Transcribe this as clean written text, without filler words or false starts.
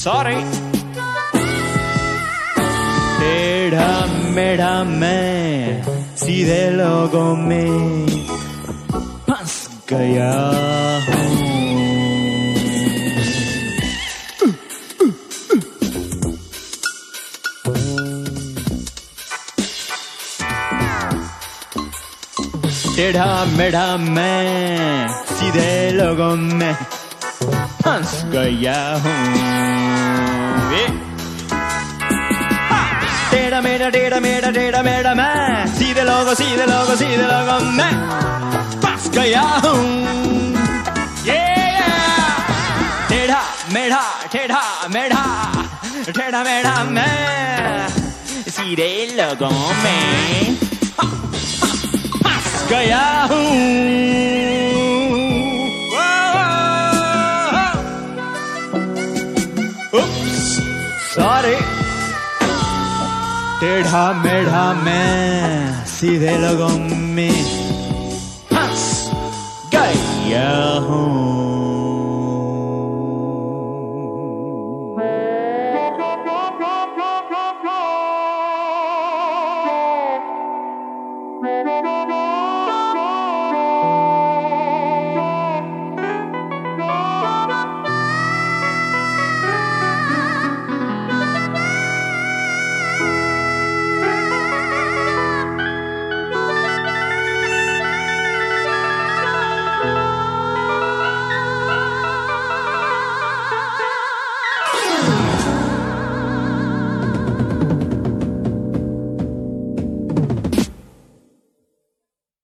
Sorry. टेढ़ा मेढ़ा मैं सीधे लोगों में फंस गया हूँ। टेढ़ा मेढ़ा मैं सीधे लोगों में फंस गया हूँ। टेढ़ा मेढ़ा टेढ़ा मेढ़ा टेढ़ा मेढ़ा मैं सीधे लोगों में फंस गया हूँ। टेढ़ा मेढ़ा टेढ़ा मेढ़ा टेढ़ा मेढ़ा मैं सीधे लोगों में गया हूँ। सॉरी। टेढ़ा मेढ़ा मैं सीधे लोगों में फंस गया हूँ।